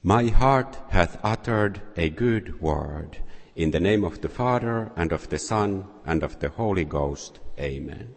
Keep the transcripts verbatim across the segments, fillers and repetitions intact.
My heart hath uttered a good word. In the name of the Father, and of the Son, and of the Holy Ghost. Amen.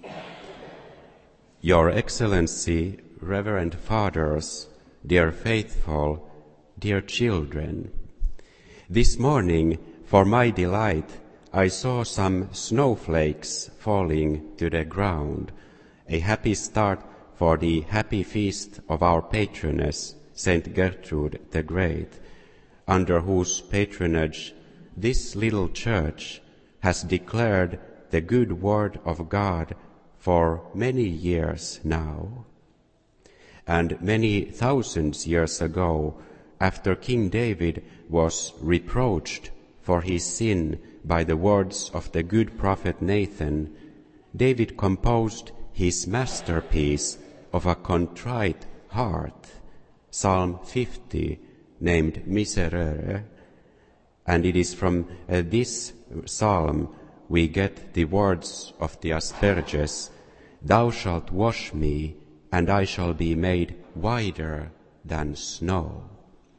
Your Excellency, Reverend Fathers, dear faithful, dear children, this morning, for my delight, I saw some snowflakes falling to the ground, a happy start for the happy feast of our patroness, Saint Gertrude the Great, under whose patronage this little church has declared the good word of God for many years now. And many thousands years ago, after King David was reproached for his sin by the words of the good prophet Nathan, David composed his masterpiece of a contrite heart, Psalm fifty, named Miserere, and it is from uh, this psalm we get the words of the Asperges, "Thou shalt wash me, and I shall be made whiter than snow."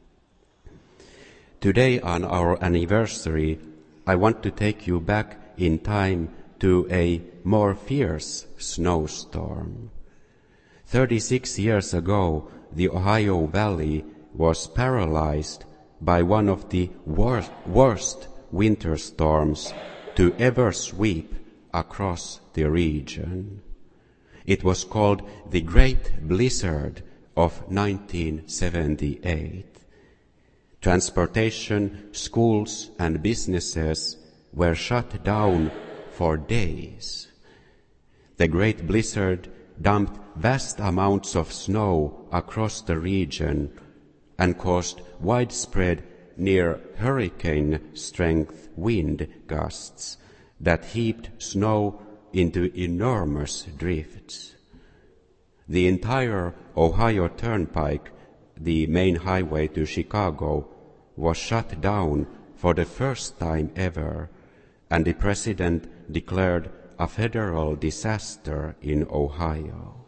Today, on our anniversary, I want to take you back in time to a more fierce snowstorm. Thirty-six years ago, the Ohio Valley was paralyzed by one of the worst, worst winter storms to ever sweep across the region. It was called the Great Blizzard of nineteen seventy-eight. Transportation, schools, and businesses were shut down for days. The Great Blizzard dumped vast amounts of snow across the region and caused widespread near hurricane-strength wind gusts that heaped snow into enormous drifts. The entire Ohio Turnpike, the main highway to Chicago, was shut down for the first time ever, and the president declared a federal disaster in Ohio.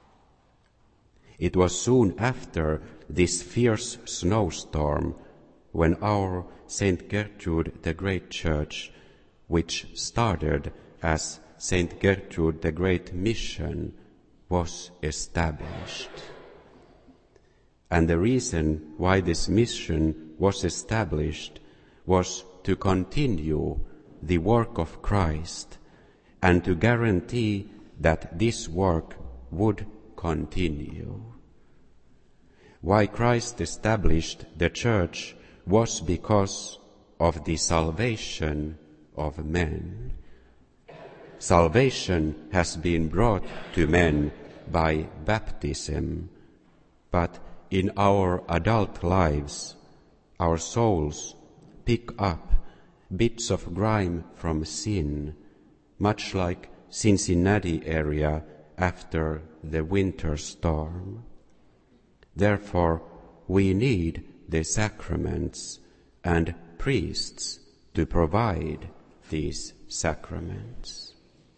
It was soon after this fierce snowstorm when our Saint Gertrude the Great Church, which started as Saint Gertrude the Great Mission, was established. And the reason why this mission was established was to continue the work of Christ and to guarantee that this work would continue. Why Christ established the church was because of the salvation of men. Salvation has been brought to men by baptism, but in our adult lives, our souls pick up bits of grime from sin, much like Cincinnati area after the winter storm. Therefore, we need the sacraments and priests to provide these sacraments.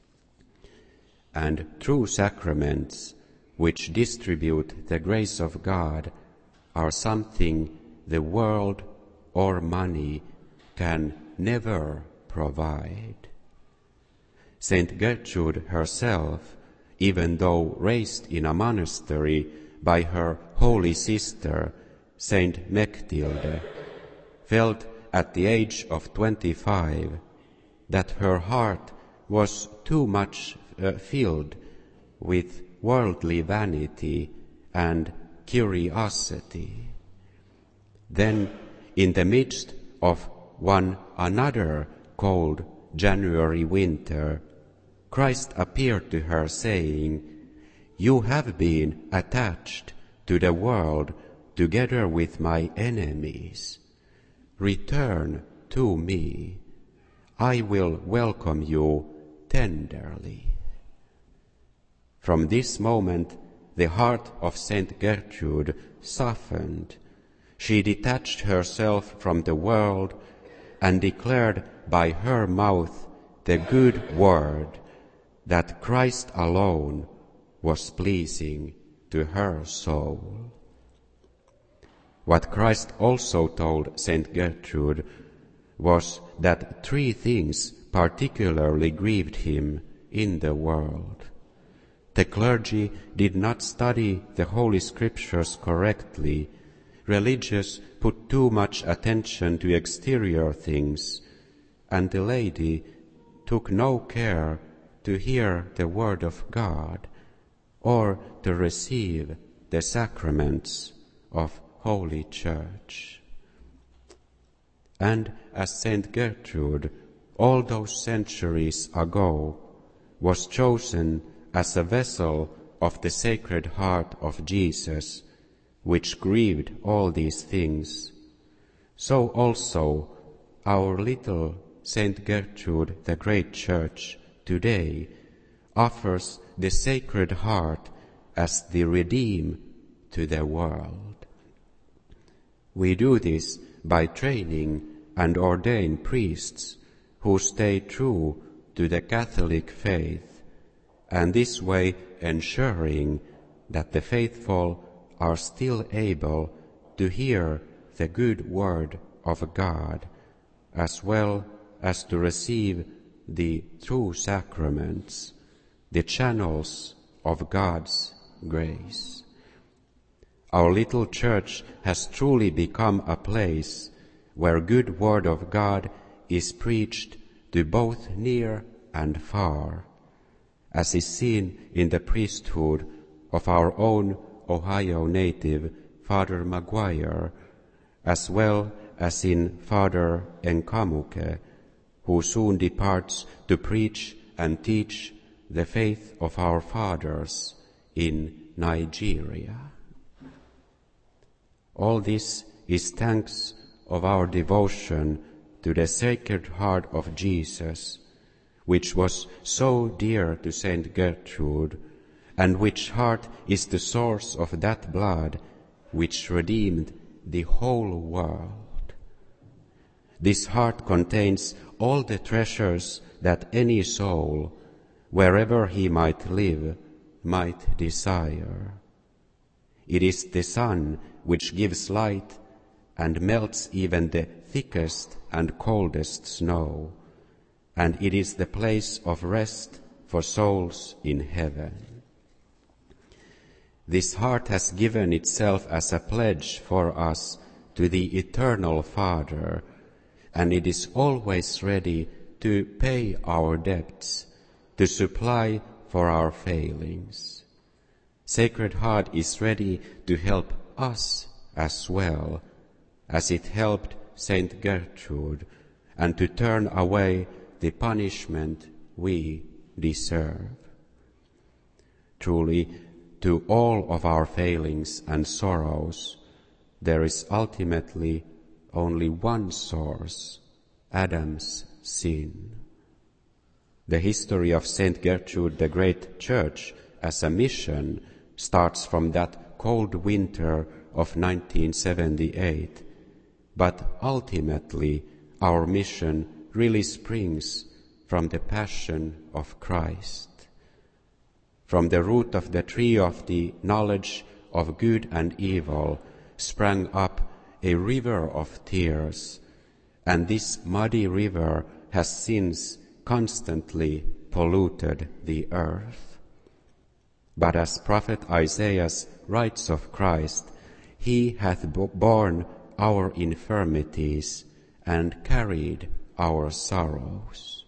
And true sacraments, which distribute the grace of God, are something the world or money can never provide. Saint Gertrude herself, even though raised in a monastery by her holy sister, Saint Mechtilde, felt at the age of twenty-five that her heart was too much uh, filled with worldly vanity and curiosity. Then, in the midst of one another cold January winter, Christ appeared to her saying, "You have been attached to the world together with my enemies. Return to me. I will welcome you tenderly." From this moment, the heart of Saint Gertrude softened. She detached herself from the world and declared by her mouth the good word that Christ alone was pleasing to her soul. What Christ also told Saint Gertrude was that three things particularly grieved him in the world. The clergy did not study the Holy Scriptures correctly. Religious put too much attention to exterior things, and the laity took no care to hear the word of God or to receive the sacraments of Holy Church. And as Saint Gertrude, all those centuries ago, was chosen as a vessel of the Sacred Heart of Jesus, which grieved all these things, so also our little Saint Gertrude, the Great Church, today offers the Sacred Heart as the redeem to the world. We do this by training and ordain priests who stay true to the Catholic faith, and this way ensuring that the faithful are still able to hear the good word of God, as well as to receive the true sacraments, the channels of God's grace. Our little church has truly become a place where good word of God is preached to both near and far, as is seen in the priesthood of our own Ohio native, Father Maguire, as well as in Father Enkamuke, who soon departs to preach and teach the faith of our fathers in Nigeria. All this is thanks of our devotion to the Sacred Heart of Jesus, which was so dear to Saint Gertrude, and which heart is the source of that blood which redeemed the whole world. This heart contains all the treasures that any soul, wherever he might live, might desire. It is the sun which gives light and melts even the thickest and coldest snow, and it is the place of rest for souls in heaven. This heart has given itself as a pledge for us to the Eternal Father, and it is always ready to pay our debts, to supply for our failings. Sacred Heart is ready to help us as well, as it helped Saint Gertrude, and to turn away the punishment we deserve. Truly, to all of our failings and sorrows, there is ultimately only one source, Adam's sin. The history of Saint Gertrude, the Great Church, as a mission starts from that cold winter of nineteen seventy-eight, but ultimately our mission really springs from the Passion of Christ. From the root of the tree of the knowledge of good and evil sprang up a river of tears, and this muddy river has since constantly polluted the earth. But as Prophet Isaiah writes of Christ, he hath borne our infirmities and carried our sorrows.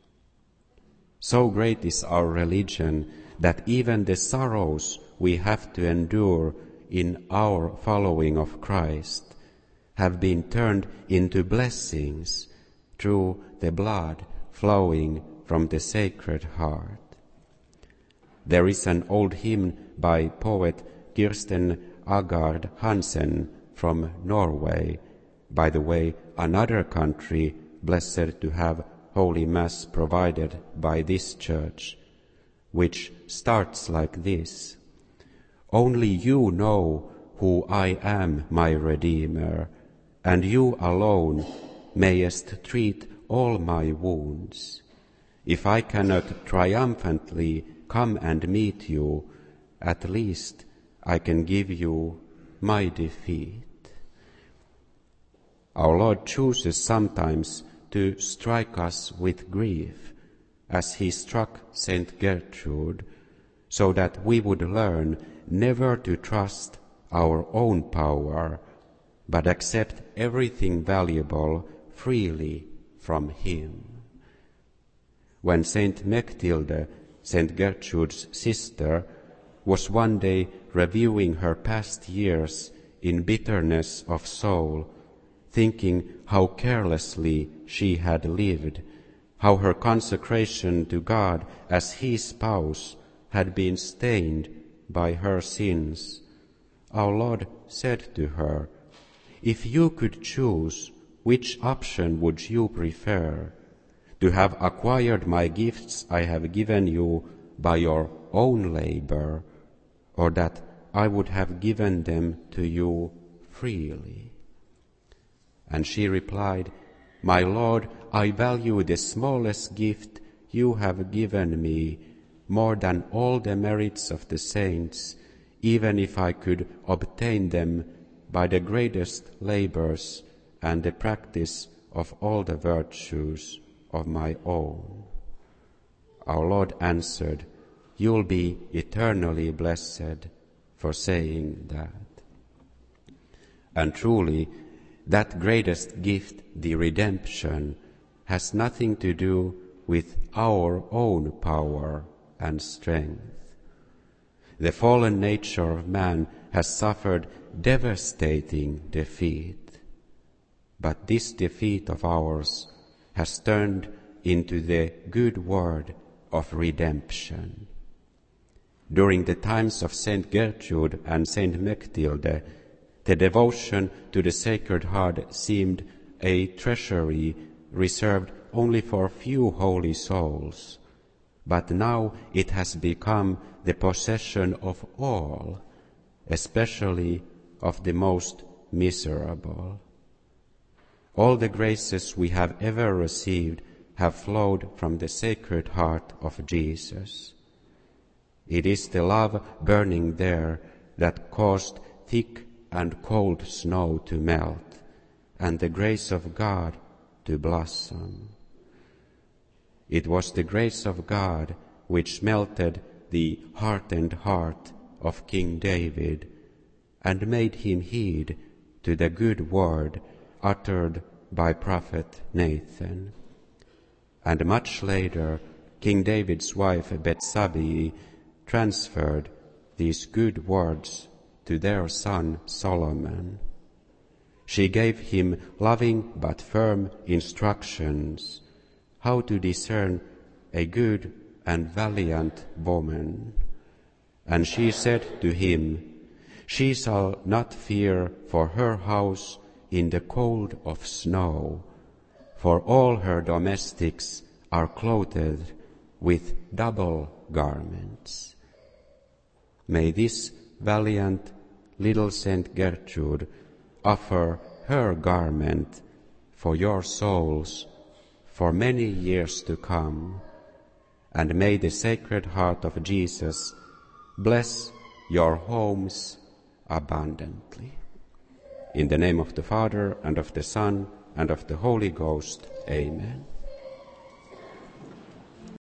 So great is our religion that even the sorrows we have to endure in our following of Christ have been turned into blessings through the blood flowing from the Sacred Heart. There is an old hymn by poet Kirsten Agard Hansen from Norway, by the way, another country blessed to have Holy Mass provided by this church, which starts like this: Only you know who I am, my Redeemer, and you alone mayest treat all my wounds. If I cannot triumphantly come and meet you, at least I can give you my defeat. Our Lord chooses sometimes to strike us with grief, as he struck Saint Gertrude, so that we would learn never to trust our own power, but accept everything valuable freely from him. When Saint Mechtilde, Saint Gertrude's sister, was one day reviewing her past years in bitterness of soul, thinking how carelessly she had lived, how her consecration to God as his spouse had been stained by her sins, our Lord said to her, "If you could choose, which option would you prefer? To have acquired my gifts I have given you by your own labor, or that I would have given them to you freely?" And she replied, "My Lord, I value the smallest gift you have given me more than all the merits of the saints, even if I could obtain them by the greatest labors and the practice of all the virtues of my own." Our Lord answered, "You'll be eternally blessed for saying that." And truly, that greatest gift, the redemption, has nothing to do with our own power and strength. The fallen nature of man has suffered devastating defeat, but this defeat of ours has turned into the good word of redemption. During the times of Saint Gertrude and Saint Mechtilde, the devotion to the Sacred Heart seemed a treasury reserved only for few holy souls, but now it has become the possession of all, especially of the most miserable. All the graces we have ever received have flowed from the Sacred Heart of Jesus. It is the love burning there that caused thick and cold snow to melt, and the grace of God to blossom. It was the grace of God which melted the hardened heart of King David and made him heed to the good word uttered by prophet Nathan. And much later, King David's wife Bethsabe transferred these good words to their son Solomon. She gave him loving but firm instructions how to discern a good and valiant woman. And she said to him, "She shall not fear for her house in the cold of snow, for all her domestics are clothed with double garments." May this valiant little Saint Gertrude offer her garment for your souls for many years to come, and may the Sacred Heart of Jesus bless your homes abundantly. In the name of the Father, and of the Son, and of the Holy Ghost, Amen.